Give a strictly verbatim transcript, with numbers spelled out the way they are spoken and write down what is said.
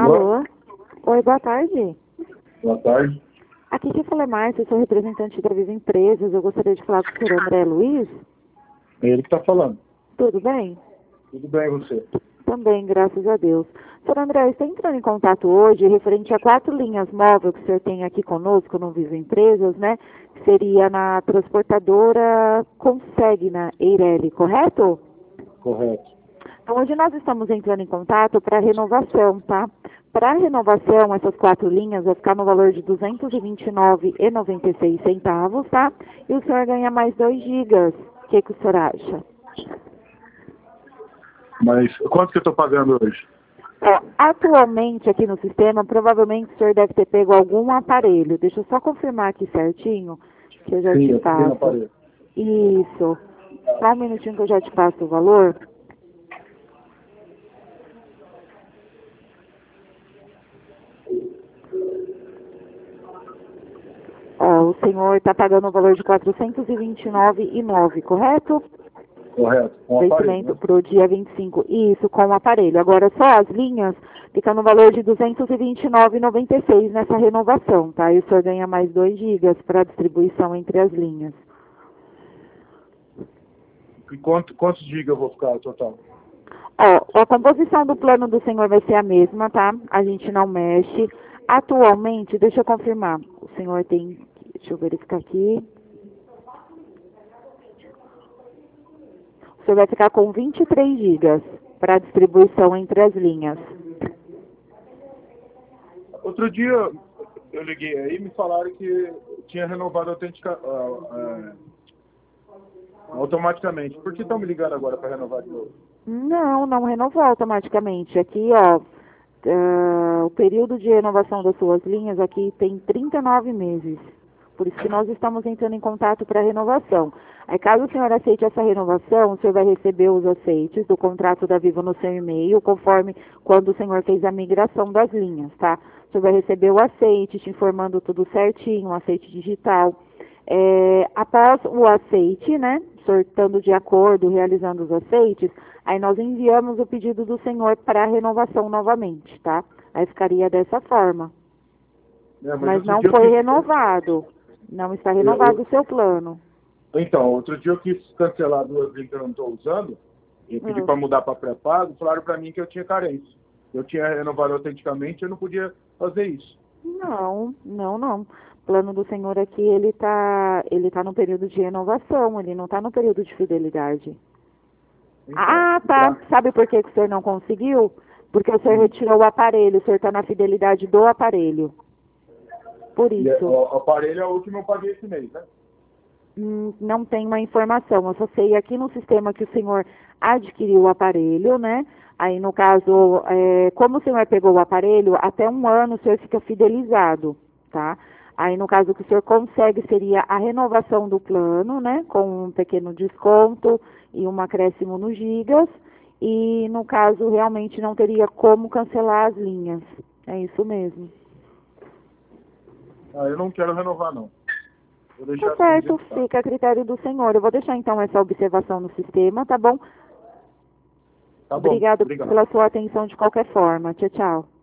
Alô? Alô? Oi, boa tarde. Boa tarde. Aqui quem fala é Márcia, eu sou representante da Viva Empresas. Eu gostaria de falar com o senhor André Luiz. É ele que está falando. Tudo bem? Tudo bem, e você? Também, graças a Deus. Senhor André, está entrando em contato hoje referente a quatro linhas móveis que o senhor tem aqui conosco no Viva Empresas, né? Que seria na transportadora Consegna Eireli, correto? Correto. Então, hoje nós estamos entrando em contato para renovação, tá? Para renovação, essas quatro linhas vão ficar no valor de duzentos e vinte e nove reais e noventa e seis centavos, tá? E o senhor ganha mais dois gigas. O que, que o senhor acha? Mas quanto que eu estou pagando hoje? Ó, atualmente aqui no sistema, provavelmente o senhor deve ter pego algum aparelho. Deixa eu só confirmar aqui certinho, que eu já Sim, te eu peguei no passo. aparelho. Isso. Só um minutinho que eu já te passo o valor. Ó, o senhor está pagando o valor de quatrocentos e vinte e nove reais e nove centavos, correto? Correto. Com aparelho, Vencimento né? para o dia vinte e cinco. Isso, com o aparelho. Agora, só as linhas ficam no valor de duzentos e vinte e nove reais e noventa e seis centavos nessa renovação, tá? E o senhor ganha mais dois gigas para distribuição entre as linhas. E quanto, quantos gigas eu vou ficar no total? Ó, a composição do plano do senhor vai ser a mesma, tá? A gente não mexe. Atualmente, deixa eu confirmar. O senhor tem... Deixa eu verificar aqui. O senhor vai ficar com vinte e três gigas para distribuição entre as linhas. Outro dia eu liguei aí e me falaram que tinha renovado autentica, ah, ah, automaticamente. Por que estão me ligando agora para renovar de novo? Não, não renovou automaticamente. Aqui, ó, ah, o período de renovação das suas linhas aqui tem trinta e nove meses. Por isso que nós estamos entrando em contato para renovação. Aí, caso o senhor aceite essa renovação, o senhor vai receber os aceites do contrato da Vivo no seu e-mail, conforme quando o senhor fez a migração das linhas, tá? O senhor vai receber o aceite, te informando tudo certinho, o aceite digital. É, após o aceite, né, sortando de acordo, realizando os aceites, aí nós enviamos o pedido do senhor para renovação novamente, tá? Aí ficaria dessa forma. É, mas Mas outro não dia eu foi quis- renovado. Não está eu- renovado eu- o seu plano. Então, outro dia eu quis cancelar duas linhas que eu não estou usando e pedi Hum. para mudar para pré-pago. Falaram para mim que eu tinha carência. Eu tinha renovado autenticamente, eu não podia fazer isso. Não, não, não. O plano do senhor aqui, ele está ele tá no período de renovação, ele não está no período de fidelidade. Então, Ah, tá. tá. Sabe por que que o senhor não conseguiu? Porque o senhor Hum. retirou o aparelho, o senhor está na fidelidade do aparelho. Por E é- isso. o aparelho é o último que eu paguei esse mês, né? Hum, não tem uma informação. Eu só sei aqui no sistema que o senhor adquiriu o aparelho, né? Aí, no caso, é, como o senhor pegou o aparelho, até um ano o senhor fica fidelizado, tá? Aí, no caso, o que o senhor consegue seria a renovação do plano, né? Com um pequeno desconto e um acréscimo nos gigas. E, no caso, realmente não teria como cancelar as linhas. É isso mesmo. Ah, eu não quero renovar, não. Vou Tá deixar assim do certo, jeito que tá. fica a critério do senhor. Eu vou deixar então essa observação no sistema, tá bom? Tá bom, Obrigado obrigado. pela sua atenção de qualquer forma. Tchau, tchau.